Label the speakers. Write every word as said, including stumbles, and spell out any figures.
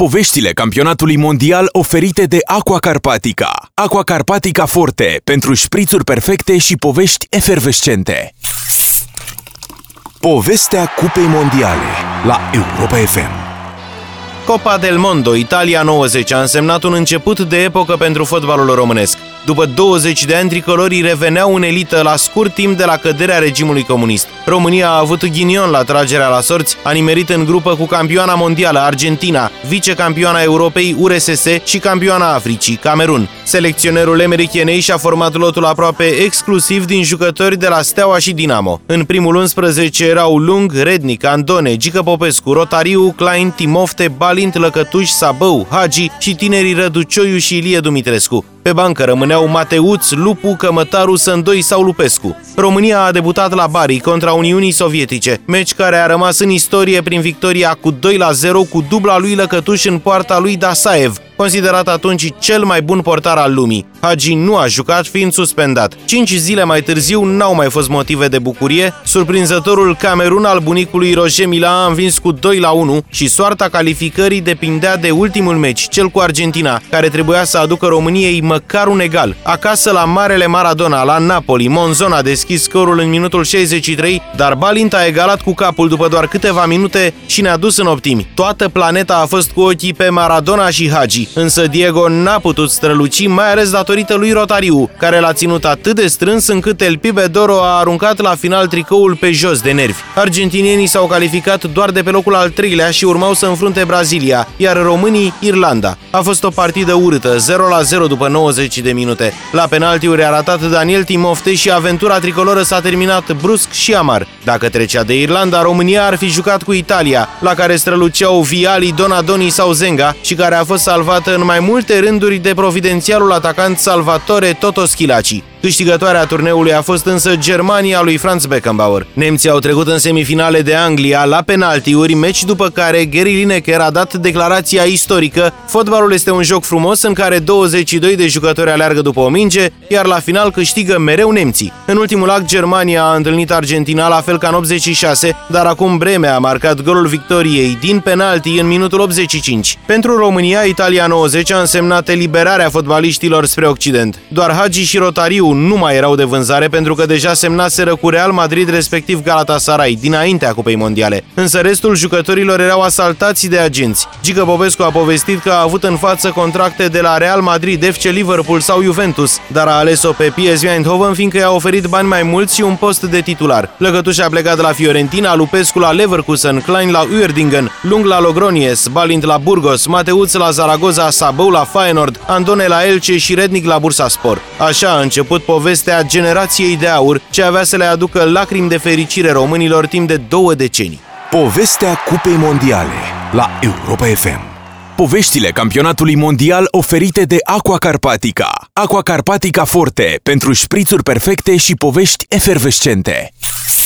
Speaker 1: Poveștile campionatului mondial oferite de Aqua Carpatica. Aqua Carpatica Forte, pentru șprițuri perfecte și povești efervescente. Povestea Cupei Mondiale la Europa F M.
Speaker 2: Copa del Mondo Italia nouăzeci a însemnat un început de epocă pentru fotbalul românesc. După douăzeci de ani, tricolorii reveneau în elită la scurt timp de la căderea regimului comunist. România a avut ghinion la tragerea la sorți, a nimerit în grupă cu campioana mondială Argentina, vicecampioana Europei U R S S și campioana Africii Camerun. Selecționerul americanei și-a format lotul aproape exclusiv din jucători de la Steaua și Dinamo. În primul unsprezece erau Lung, Rednic, Andone, Gică Popescu, Rotariu, Klein, Timofte, Balint, Lăcătuș, Sabău, Hagi și tinerii Răducioiu și Ilie Dumitrescu. Pe bancă rămâneau Mateuț, Lupu, Cămătaru, Sândoi sau Lupescu. România a debutat la Bari contra Uniunii Sovietice, meci care a rămas în istorie prin victoria cu doi la zero cu dubla lui Lăcătuș în poarta lui Dasaev, considerat atunci cel mai bun portar al lumii. Hagi nu a jucat fiind suspendat. Cinci zile mai târziu n-au mai fost motive de bucurie. Surprinzătorul Camerun al bunicului Roger Mila a învins cu doi la unu și soarta calificării depindea de ultimul meci, cel cu Argentina, care trebuia să aducă României măcar un egal. Acasă la Marele Maradona, la Napoli, Monzon a deschis scorul în minutul șaizeci și trei, dar Balint a egalat cu capul după doar câteva minute și ne-a dus în optimi. Toată planeta a fost cu ochii pe Maradona și Hagi, însă Diego n-a putut străluci, mai ales datorită lui Rotariu, care l-a ținut atât de strâns încât El Pibe Doro a aruncat la final tricoul pe jos de nervi. Argentinienii s-au calificat doar de pe locul al treilea și urmau să înfrunte Brazilia, iar românii Irlanda. A fost o partidă urâtă, zero la zero după nouăzeci de minute. La penaltiuri a ratat Daniel Timofte și aventura tricoloră s-a terminat brusc și amar. Dacă trecea de Irlanda, România ar fi jucat cu Italia, la care străluceau Viali, Donadoni sau Zenga și care a fost salvată în mai multe rânduri de providențialul atacant Salvatore Toto Schillaci. Câștigătoarea turneului a fost însă Germania lui Franz Beckenbauer. Nemții au trecut în semifinale de Anglia la penaltiuri, meci după care Gary Lineker a dat declarația istorică: fotbalul este un joc frumos în care douăzeci și doi de jucători aleargă după o minge, iar la final câștigă mereu nemții. În ultimul act, Germania a întâlnit Argentina la fel ca în optzeci și șase, dar acum Breme a marcat golul victoriei din penalti în minutul optzeci și cinci. Pentru România, Italia nouăzeci a însemnat eliberarea fotbaliștilor spre Occident. Doar Hagi și Rotariu nu mai erau de vânzare pentru că deja semnaseră cu Real Madrid, respectiv Galatasaray, dinaintea Cupei Mondiale. Însă restul jucătorilor erau asaltați de agenți. Gică Popescu a povestit că a avut în față contracte de la Real Madrid, F C Liverpool sau Juventus, dar a ales-o pe P S V Eindhoven fiindcă i-a oferit bani mai mulți și un post de titular. Lăcătuș a plecat de la Fiorentina, Lupescu la Leverkusen, Klein la Uerdingen, Lung la Logroñés, Balint la Burgos, Mateuț la Zaragoza, Sabău la Feyenoord, Andone la Elche și Rednic la Bursaspor. Așa a început povestea generației de aur, ce avea să le aducă lacrimi de fericire românilor timp de două decenii.
Speaker 1: Povestea Cupei Mondiale la Europa F M. Poveștile campionatului mondial oferite de Aqua Carpatica. Aqua Carpatica Forte, pentru șprițuri perfecte și povești efervescente.